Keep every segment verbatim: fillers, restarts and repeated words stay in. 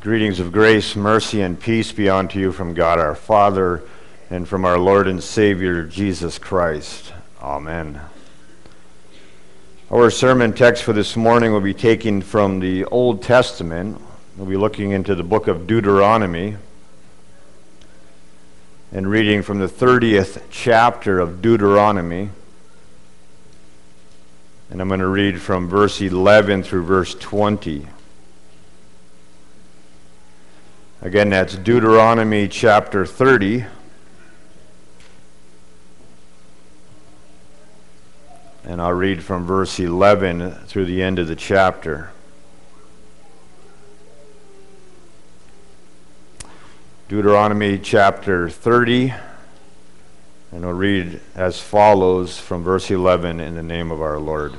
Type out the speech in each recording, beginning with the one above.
Greetings of grace, mercy, and peace be unto you from God our Father and from our Lord and Savior, Jesus Christ. Amen. Our sermon text for this morning will be taken from the Old Testament. We'll be looking into the book of Deuteronomy and reading from the thirtieth chapter of Deuteronomy. And I'm going to read from verse eleven through verse twenty. Again, that's Deuteronomy chapter thirty. And I'll read from verse eleven through the end of the chapter. Deuteronomy chapter thirty, and I'll read as follows from verse eleven in the name of our Lord.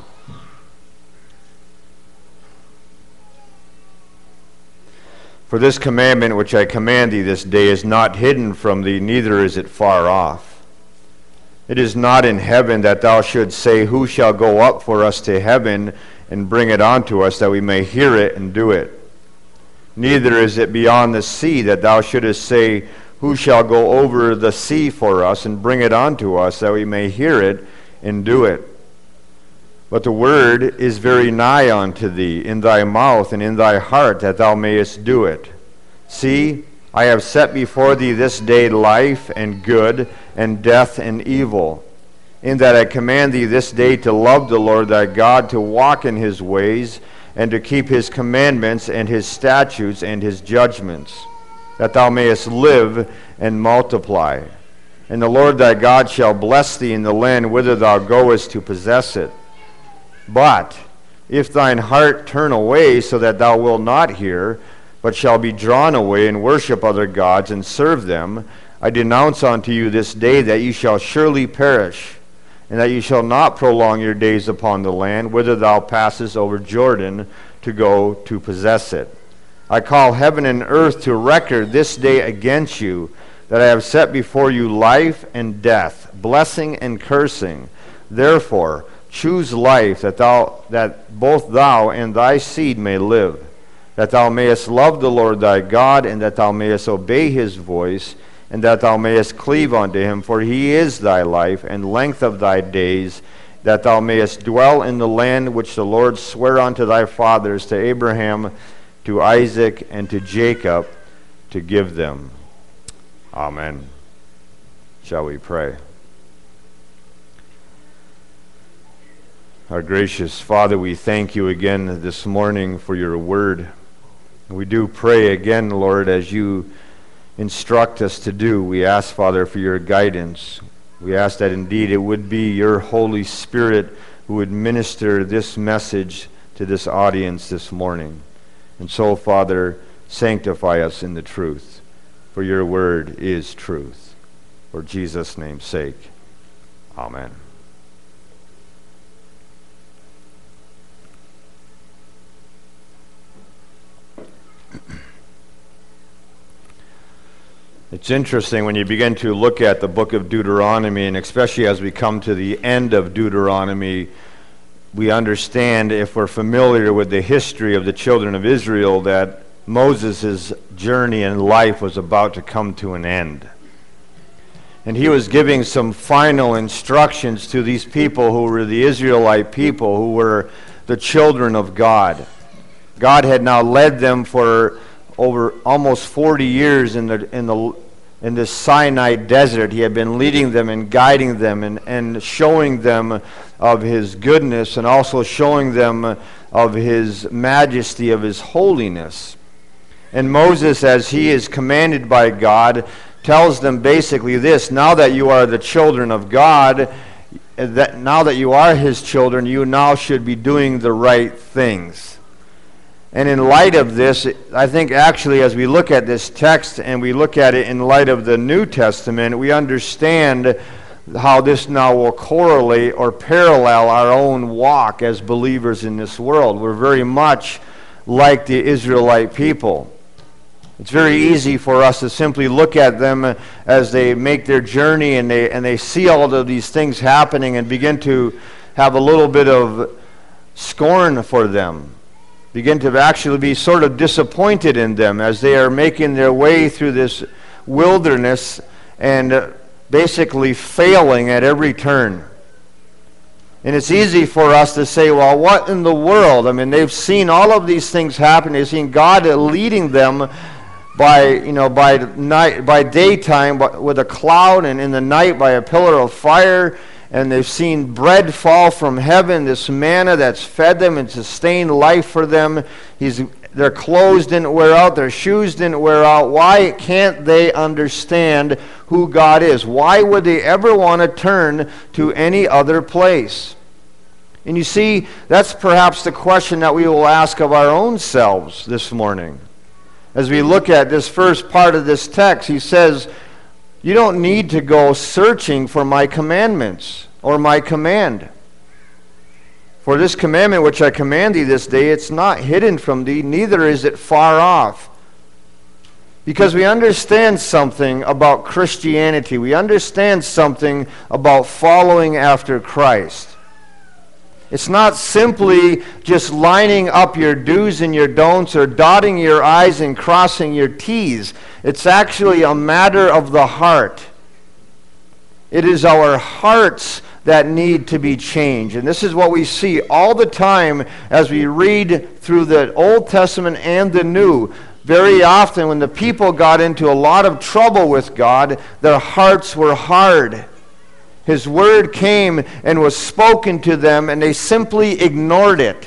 For this commandment which I command thee this day is not hidden from thee, neither is it far off. It is not in heaven that thou shouldst say, Who shall go up for us to heaven and bring it unto us, that we may hear it and do it? Neither is it beyond the sea that thou shouldest say, Who shall go over the sea for us and bring it unto us, that we may hear it and do it? But the word is very nigh unto thee, in thy mouth and in thy heart, that thou mayest do it. See, I have set before thee this day life and good, and death and evil, in that I command thee this day to love the Lord thy God, to walk in his ways, and to keep his commandments and his statutes and his judgments, that thou mayest live and multiply. And the Lord thy God shall bless thee in the land whither thou goest to possess it. But if thine heart turn away, so that thou wilt not hear, but shall be drawn away and worship other gods and serve them, I denounce unto you this day that you shall surely perish, and that you shall not prolong your days upon the land whither thou passest over Jordan to go to possess it. I call heaven and earth to record this day against you, that I have set before you life and death, blessing and cursing. Therefore, choose life, that thou that both thou and thy seed may live, that thou mayest love the Lord thy God, and that thou mayest obey his voice, and that thou mayest cleave unto him, for he is thy life and length of thy days, that thou mayest dwell in the land which the Lord sware unto thy fathers, to Abraham, to Isaac, and to Jacob, to give them. Amen. Shall we pray? Our gracious Father, we thank you again this morning for your word. We do pray again, Lord, as you instruct us to do. We ask, Father, for your guidance. We ask that indeed it would be your Holy Spirit who would minister this message to this audience this morning. And so, Father, sanctify us in the truth, for your word is truth. For Jesus' name's sake, amen. It's interesting when you begin to look at the book of Deuteronomy, and especially as we come to the end of Deuteronomy, we understand, if we're familiar with the history of the children of Israel, that Moses' journey in life was about to come to an end. And he was giving some final instructions to these people who were the Israelite people, who were the children of God. God had now led them for over almost forty years in the in the in this Sinai desert. He had been leading them and guiding them and, and showing them of his goodness, and also showing them of his majesty, of his holiness. And Moses, as he is commanded by God, tells them basically this: now that you are the children of God, that now that you are his children, you now should be doing the right things. And in light of this, I think actually as we look at this text and we look at it in light of the New Testament, we understand how this now will correlate or parallel our own walk as believers in this world. We're very much like the Israelite people. It's very easy for us to simply look at them as they make their journey and they and they see all of these things happening and begin to have a little bit of scorn for them. begin to actually be sort of disappointed in them as they are making their way through this wilderness and uh, basically failing at every turn. And it's easy for us to say, well, what in the world? I mean, they've seen all of these things happen. They've seen God leading them by, you know, by night, by daytime with a cloud, and in the night by a pillar of fire. And they've seen bread fall from heaven, this manna that's fed them and sustained life for them. He's, their clothes didn't wear out, their shoes didn't wear out. Why can't they understand who God is? Why would they ever want to turn to any other place? And you see, that's perhaps the question that we will ask of our own selves this morning. As we look at this first part of this text, he says, you don't need to go searching for my commandments or my command. For this commandment which I command thee this day, it's not hidden from thee, neither is it far off. Because we understand something about Christianity. We understand something about following after Christ. It's not simply just lining up your do's and your don'ts or dotting your I's and crossing your T's. It's actually a matter of the heart. It is our hearts that need to be changed. And this is what we see all the time as we read through the Old Testament and the New. Very often when the people got into a lot of trouble with God, their hearts were hard. His word came and was spoken to them, and they simply ignored it.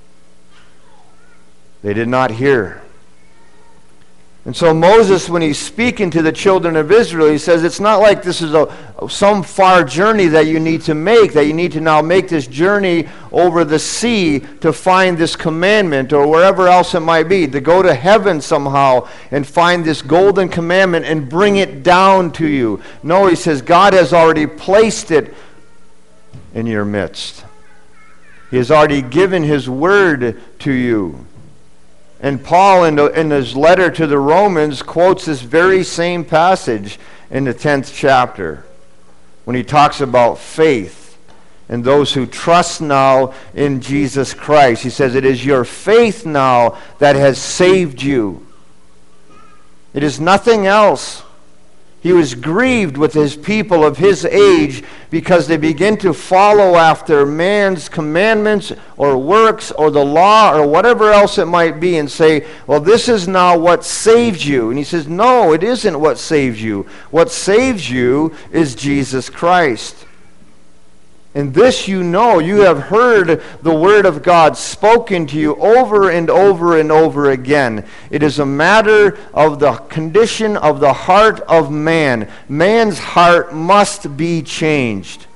They did not hear. And so Moses, when he's speaking to the children of Israel, he says it's not like this is a some far journey that you need to make, that you need to now make this journey over the sea to find this commandment or wherever else it might be, to go to heaven somehow and find this golden commandment and bring it down to you. No, he says God has already placed it in your midst. He has already given his word to you. And Paul, in, the, in his letter to the Romans, quotes this very same passage in the tenth chapter when he talks about faith and those who trust now in Jesus Christ. He says, it is your faith now that has saved you. It is nothing else. He was grieved with his people of his age because they begin to follow after man's commandments or works or the law or whatever else it might be and say, well, this is now what saves you. And he says, no, it isn't what saves you. What saves you is Jesus Christ. And this you know, you have heard the word of God spoken to you over and over and over again. It is a matter of the condition of the heart of man. Man's heart must be changed.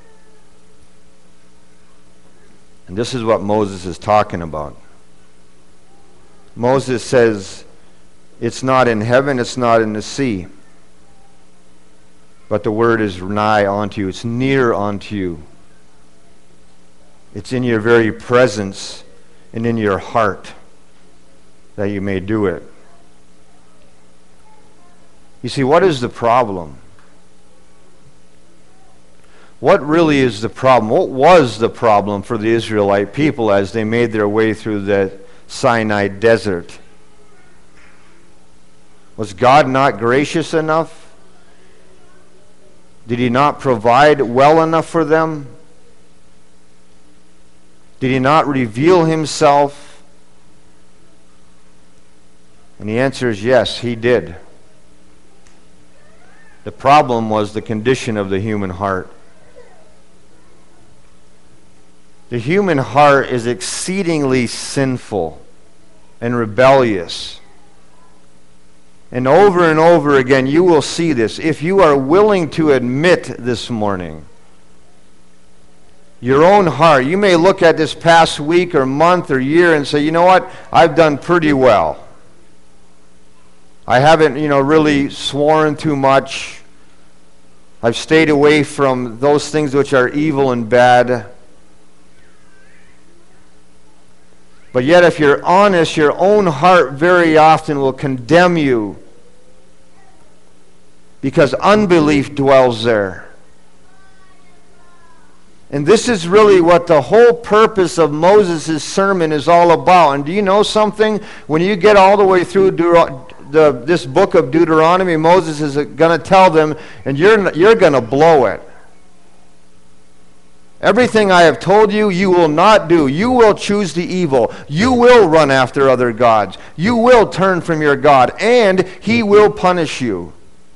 And this is what Moses is talking about. Moses says, it's not in heaven, it's not in the sea. But the word is nigh unto you, it's near unto you. It's in your very presence and in your heart that you may do it. You see, what is the problem? What really is the problem? What was the problem for the Israelite people as they made their way through the Sinai desert? Was God not gracious enough? Did he not provide well enough for them? Did he not reveal himself? And the answer is yes, he did. The problem was the condition of the human heart. The human heart is exceedingly sinful and rebellious. And over and over again, you will see this. If you are willing to admit this morning, your own heart, you may look at this past week or month or year and say, you know what, I've done pretty well. I haven't, you know, really sworn too much. I've stayed away from those things which are evil and bad. But yet, if you're honest, your own heart very often will condemn you because unbelief dwells there. And this is really what the whole purpose of Moses' sermon is all about. And do you know something? When you get all the way through Deut- the, this book of Deuteronomy, Moses is going to tell them, and you're, you're going to blow it. Everything I have told you, you will not do. You will choose the evil. You will run after other gods. You will turn from your God, and he will punish you.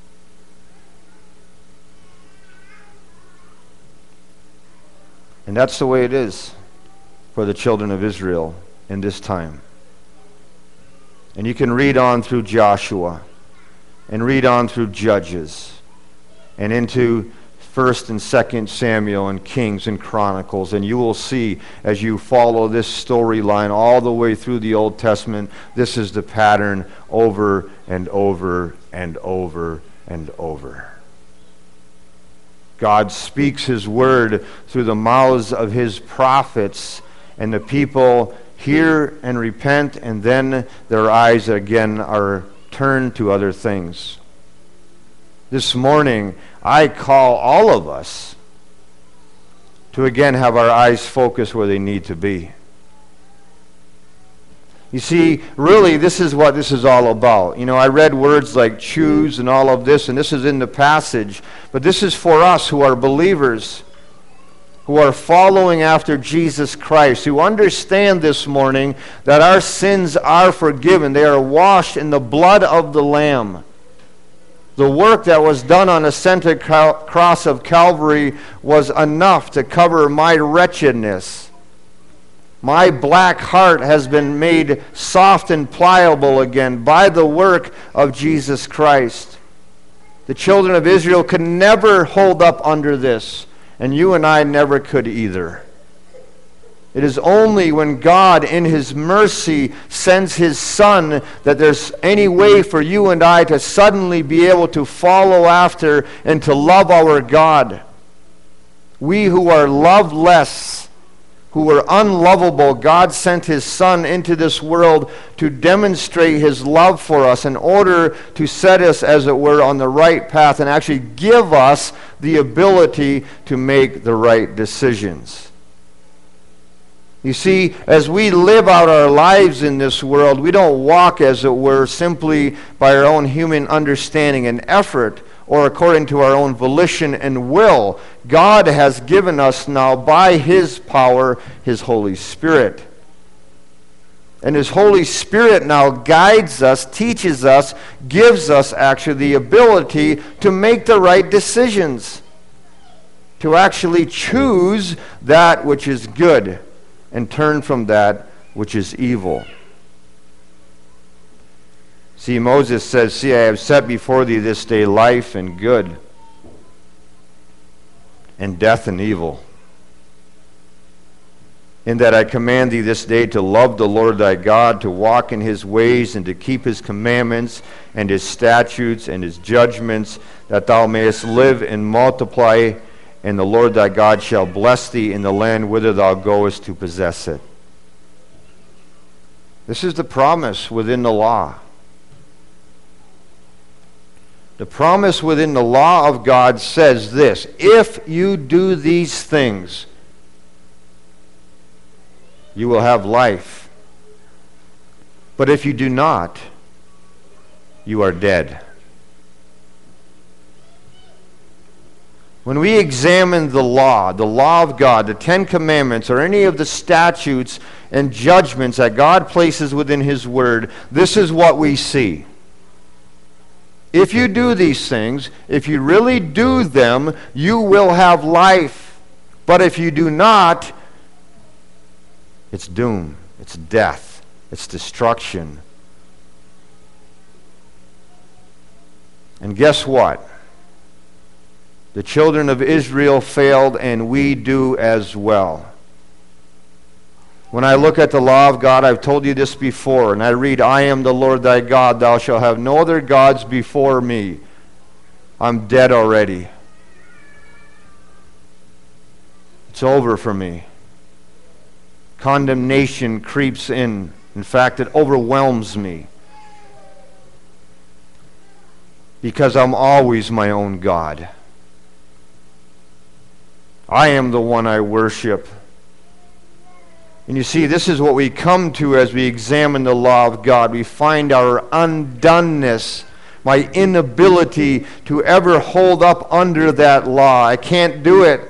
And that's the way it is for the children of Israel in this time. And you can read on through Joshua and read on through Judges and into First and Second Samuel and Kings and Chronicles, and you will see as you follow this storyline all the way through the Old Testament, this is the pattern over and over and over and over. God speaks his word through the mouths of his prophets, and the people hear and repent, and then their eyes again are turned to other things. This morning, I call all of us to again have our eyes focused where they need to be. You see, really, this is what this is all about. You know, I read words like choose and all of this, and this is in the passage. But this is for us who are believers, who are following after Jesus Christ, who understand this morning that our sins are forgiven. They are washed in the blood of the Lamb. The work that was done on the center cross of Calvary was enough to cover my wretchedness. My black heart has been made soft and pliable again by the work of Jesus Christ. The children of Israel could never hold up under this, and you and I never could either. It is only when God, in his mercy, sends his Son that there's any way for you and I to suddenly be able to follow after and to love our God. We who are loveless, who were unlovable, God sent his Son into this world to demonstrate his love for us in order to set us, as it were, on the right path and actually give us the ability to make the right decisions. You see, as we live out our lives in this world, we don't walk, as it were, simply by our own human understanding and effort, or according to our own volition and will. God has given us now, by his power, his Holy Spirit. And his Holy Spirit now guides us, teaches us, gives us actually the ability to make the right decisions, to actually choose that which is good and turn from that which is evil. See, Moses says, see, I have set before thee this day life and good, and death and evil. In that I command thee this day to love the Lord thy God, to walk in his ways, and to keep his commandments, and his statutes, and his judgments, that thou mayest live and multiply, and the Lord thy God shall bless thee in the land whither thou goest to possess it. This is the promise within the law. The promise within the law of God says this: if you do these things, you will have life. But if you do not, you are dead. When we examine the law, the law of God, the Ten Commandments, or any of the statutes and judgments that God places within his word, this is what we see. If you do these things, if you really do them, you will have life. But if you do not, it's doom, it's death, it's destruction. And guess what? The children of Israel failed, and we do as well. When I look at the law of God, I've told you this before, and I read, I am the Lord thy God, thou shalt have no other gods before me. I'm dead already. It's over for me. Condemnation creeps in. In fact, it overwhelms me. Because I'm always my own God. I am the one I worship. And you see, this is what we come to as we examine the law of God. We find our undoneness, my inability to ever hold up under that law. I can't do it.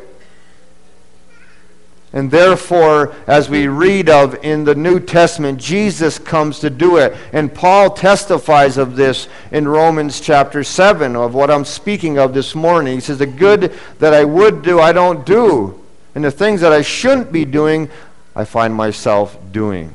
And therefore, as we read of in the New Testament, Jesus comes to do it. And Paul testifies of this in Romans chapter seven, of what I'm speaking of this morning. He says, the good that I would do, I don't do. And the things that I shouldn't be doing, I find myself doing.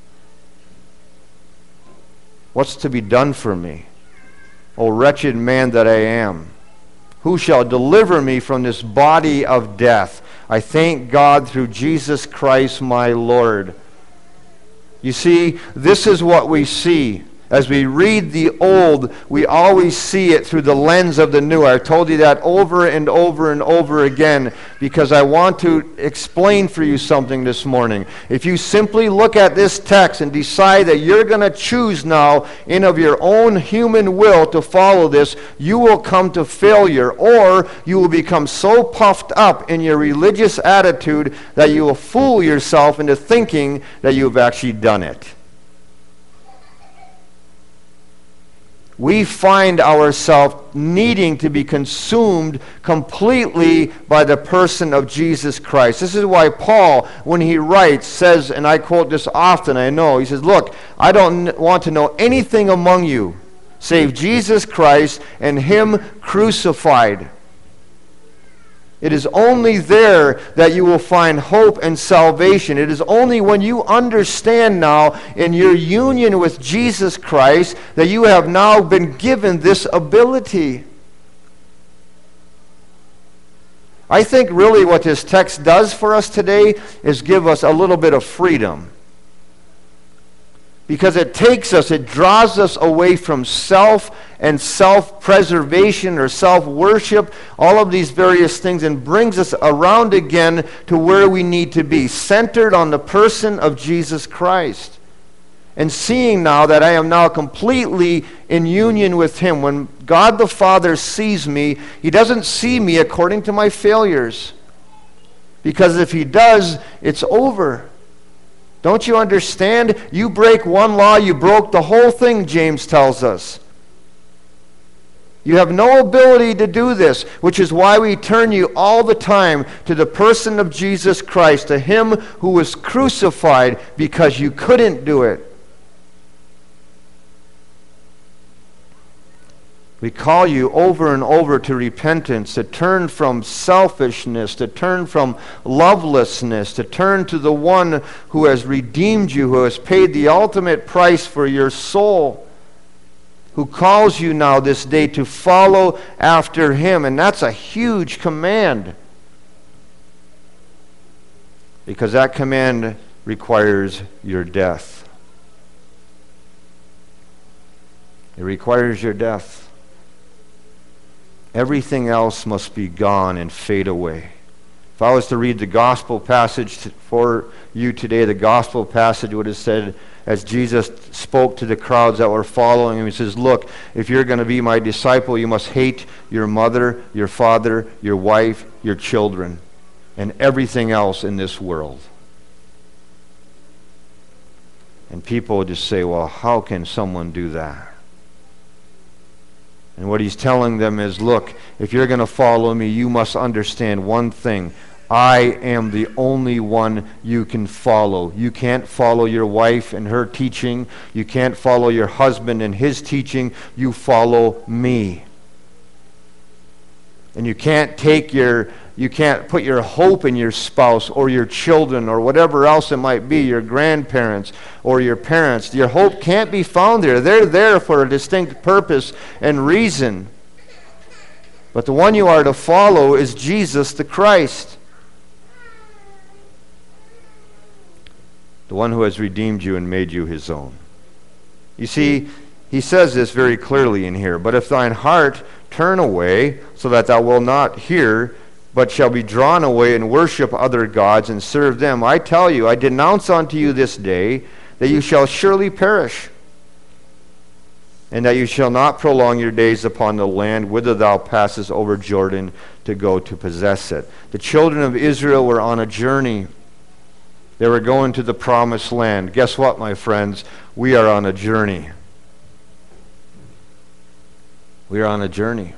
What's to be done for me? O wretched man that I am, who shall deliver me from this body of death? I thank God through Jesus Christ my Lord. You see, this is what we see. As we read the old, we always see it through the lens of the new. I told you that over and over and over again because I want to explain for you something this morning. If you simply look at this text and decide that you're going to choose now in of your own human will to follow this, you will come to failure, or you will become so puffed up in your religious attitude that you will fool yourself into thinking that you've actually done it. We find ourselves needing to be consumed completely by the person of Jesus Christ. This is why Paul, when he writes, says, and I quote this often, I know, he says, look, I don't want to know anything among you save Jesus Christ and Him crucified. It is only there that you will find hope and salvation. It is only when you understand now in your union with Jesus Christ that you have now been given this ability. I think really what this text does for us today is give us a little bit of freedom. Because it takes us, it draws us away from self and self-preservation or self-worship, all of these various things, and brings us around again to where we need to be, centered on the person of Jesus Christ. And seeing now that I am now completely in union with Him. When God the Father sees me, He doesn't see me according to my failures. Because if He does, it's over. Don't you understand? You break one law, you broke the whole thing, James tells us. You have no ability to do this, which is why we turn you all the time to the person of Jesus Christ, to Him who was crucified because you couldn't do it. We call you over and over to repentance, to turn from selfishness, to turn from lovelessness, to turn to the one who has redeemed you, who has paid the ultimate price for your soul, who calls you now this day to follow after Him. And that's a huge command, because that command requires your death. It requires your death. Everything else must be gone and fade away. If I was to read the gospel passage for you today, the gospel passage would have said, as Jesus spoke to the crowds that were following Him, He says, look, if you're going to be my disciple, you must hate your mother, your father, your wife, your children, and everything else in this world. And people would just say, well, how can someone do that? And what He's telling them is, look, if you're going to follow me, you must understand one thing. I am the only one you can follow. You can't follow your wife and her teaching. You can't follow your husband and his teaching. You follow me. And you can't take your, you can't put your hope in your spouse or your children or whatever else it might be, your grandparents or your parents. Your hope can't be found there. They're there for a distinct purpose and reason. But the one you are to follow is Jesus the Christ, the one who has redeemed you and made you His own. You see, He says this very clearly in here. But if thine heart turn away, so that thou wilt not hear, but shall be drawn away and worship other gods and serve them, I tell you, I denounce unto you this day that you shall surely perish. and that you shall not prolong your days upon the land whither thou passest over Jordan to go to possess it. The children of Israel were on a journey. They were going to the promised land. Guess what, my friends? We are on a journey. We are on a journey.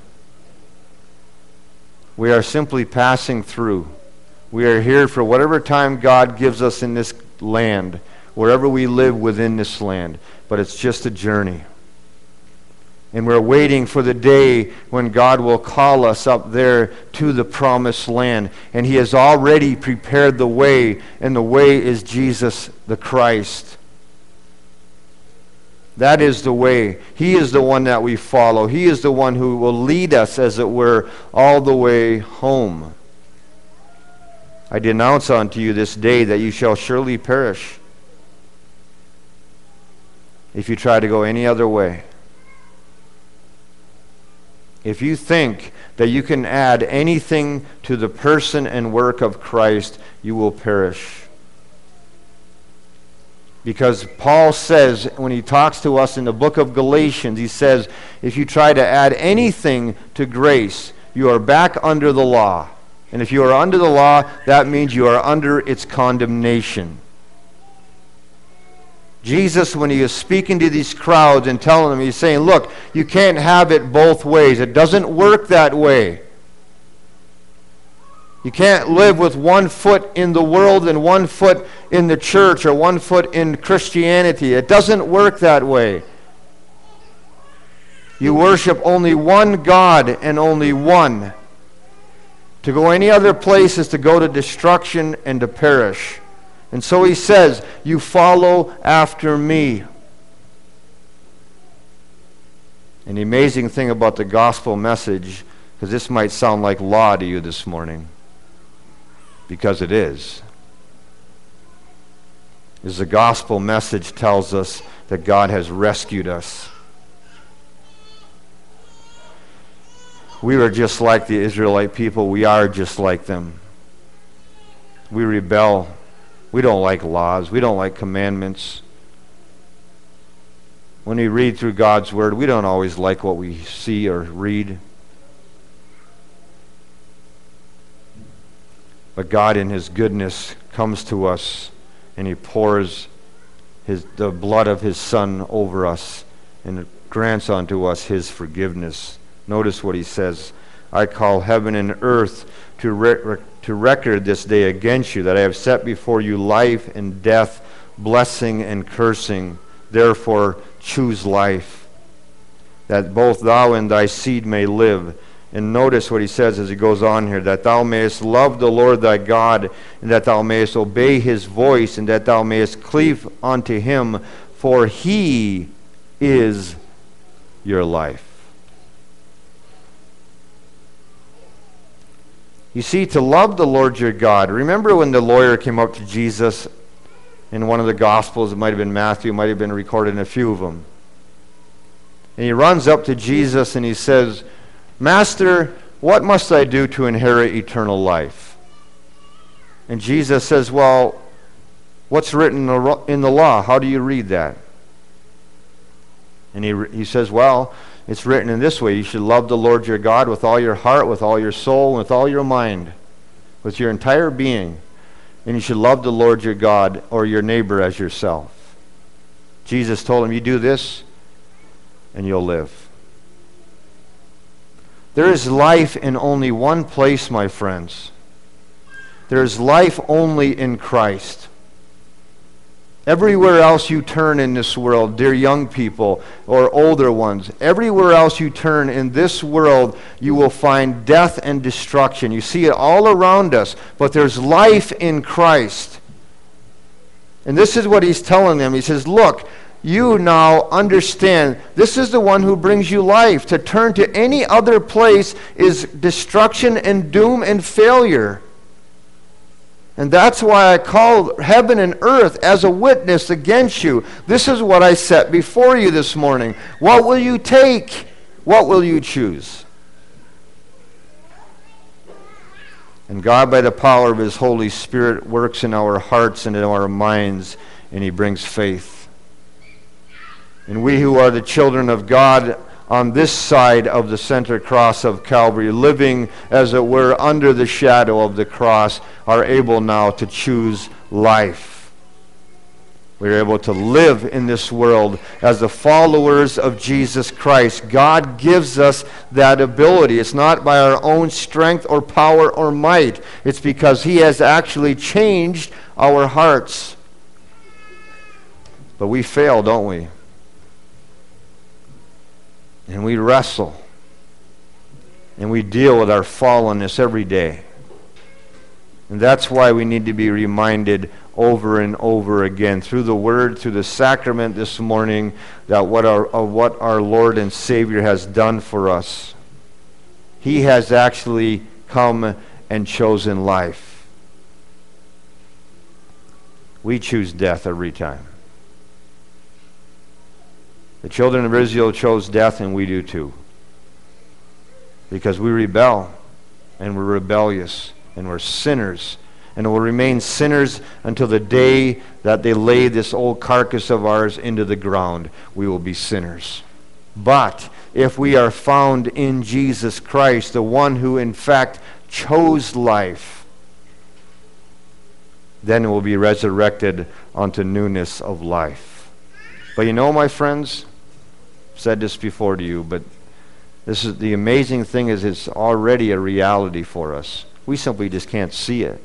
We are simply passing through. We are here for whatever time God gives us in this land, wherever we live within this land. But it's just a journey. And we're waiting for the day when God will call us up there to the promised land. And He has already prepared the way, and the way is Jesus the Christ. That is the way. He is the one that we follow. He is the one who will lead us, as it were, all the way home. I denounce unto you this day that you shall surely perish if you try to go any other way. If you think that you can add anything to the person and work of Christ, you will perish. Because Paul says, when he talks to us in the book of Galatians, he says, if you try to add anything to grace, you are back under the law. And if you are under the law, that means you are under its condemnation. Jesus, when he is speaking to these crowds and telling them, he's saying, look, you can't have it both ways. It doesn't work that way. You can't live with one foot in the world and one foot in the church, or one foot in Christianity. It doesn't work that way. You worship only one God and only one. To go any other place is to go to destruction and to perish. And so he says, you follow after me. And the amazing thing about the gospel message, because this might sound like law to you this morning, because it is, is the gospel message tells us that God has rescued us. We are just like the Israelite people. We are just like them. We rebel. We don't like laws. We don't like commandments. When we read through God's Word, we don't always like what we see or read. But God in His goodness comes to us, and He pours his, the blood of His Son over us, and grants unto us His forgiveness. Notice what He says. I call heaven and earth to re- to record this day against you, that I have set before you life and death, blessing and cursing. Therefore choose life, that both thou and thy seed may live. And notice what he says as he goes on here, that thou mayest love the Lord thy God, and that thou mayest obey His voice, and that thou mayest cleave unto Him, for He is your life. You see, to love the Lord your God. Remember when the lawyer came up to Jesus in one of the Gospels? It might have been Matthew, it might have been recorded in a few of them. And he runs up to Jesus and he says, Master, what must I do to inherit eternal life? And Jesus says, well, what's written in the law? How do you read that? And he, he says, well, it's written in this way. You should love the Lord your God with all your heart, with all your soul, and with all your mind, with your entire being. And you should love the Lord your God or your neighbor as yourself. Jesus told him, you do this and you'll live. There is life in only one place, my friends. There is life only in Christ. Everywhere else you turn in this world, dear young people or older ones, everywhere else you turn in this world, you will find death and destruction. You see it all around us, but there's life in Christ. And this is what he's telling them. He says, look, you now understand this is the one who brings you life. To turn to any other place is destruction and doom and failure. And that's why I call heaven and earth as a witness against you. This is what I set before you this morning. What will you take? What will you choose? And God, by the power of His Holy Spirit, works in our hearts and in our minds, and He brings faith. And we who are the children of God on this side of the center cross of Calvary, living as it were under the shadow of the cross, are able now to choose life. We're able to live in this world as the followers of Jesus Christ. God gives us that ability. It's not by our own strength or power or might. It's because He has actually changed our hearts. But we fail, don't we? And we wrestle. And we deal with our fallenness every day. And that's why we need to be reminded over and over again through the Word, through the sacrament this morning, that what our, of what our Lord and Savior has done for us. He has actually come and chosen life. We choose death every time. The children of Israel chose death, and we do too. Because we rebel, and we're rebellious, and we're sinners, and will remain sinners until the day that they lay this old carcass of ours into the ground. We will be sinners. But if we are found in Jesus Christ, the one who in fact chose life, then we'll be resurrected unto newness of life. But you know, my friends, I've said this before to you, but this is the amazing thing is it's already a reality for us. We simply just can't see it.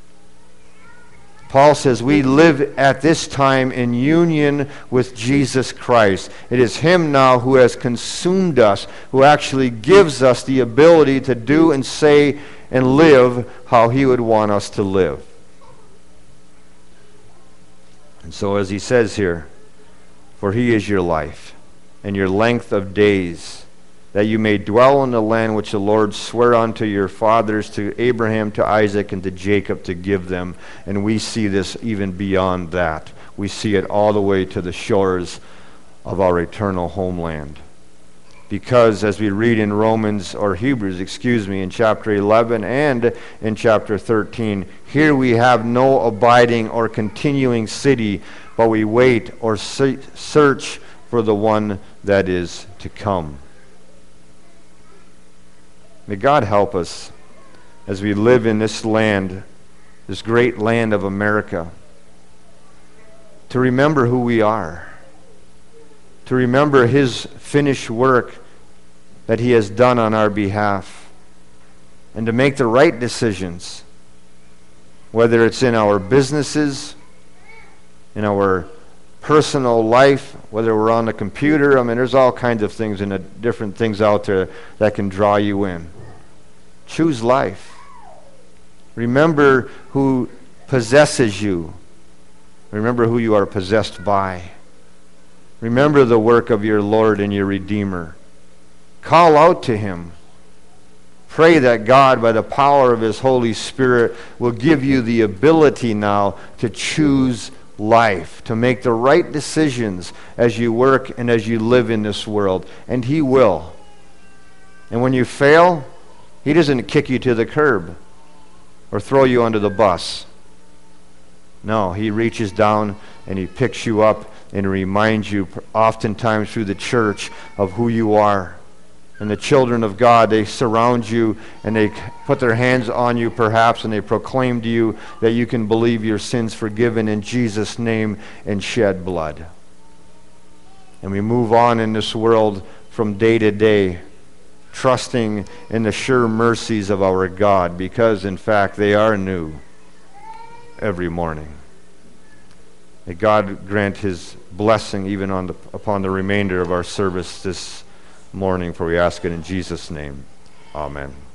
Paul says we live at this time in union with Jesus Christ. It is Him now who has consumed us, who actually gives us the ability to do and say and live how He would want us to live. And so as he says here, for He is your life and your length of days, that you may dwell in the land which the Lord sware unto your fathers, to Abraham, to Isaac, and to Jacob, to give them. And we see this even beyond that. We see it all the way to the shores of our eternal homeland. Because as we read in Romans, or Hebrews, excuse me, in chapter eleven and in chapter thirteen, here we have no abiding or continuing city, but we wait or search for the one that is to come. May God help us as we live in this land, this great land of America, to remember who we are, to remember His finished work that He has done on our behalf, and to make the right decisions, whether it's in our businesses, in our personal life, whether we're on the computer. I mean, there's all kinds of things and different things out there that can draw you in. Choose life. Remember who possesses you. Remember who you are possessed by. Remember the work of your Lord and your Redeemer. Call out to Him. Pray that God, by the power of His Holy Spirit, will give you the ability now to choose life, to make the right decisions as you work and as you live in this world. And He will. And when you fail, He doesn't kick you to the curb or throw you under the bus. No, He reaches down and He picks you up and reminds you, oftentimes through the church, of who you are. And the children of God, they surround you and they put their hands on you perhaps, and they proclaim to you that you can believe your sins forgiven in Jesus' name and shed blood. And we move on in this world from day to day, trusting in the sure mercies of our God, because in fact they are new every morning. May God grant His blessing even on the, upon the remainder of our service this morning, for we ask it in Jesus' name. Amen.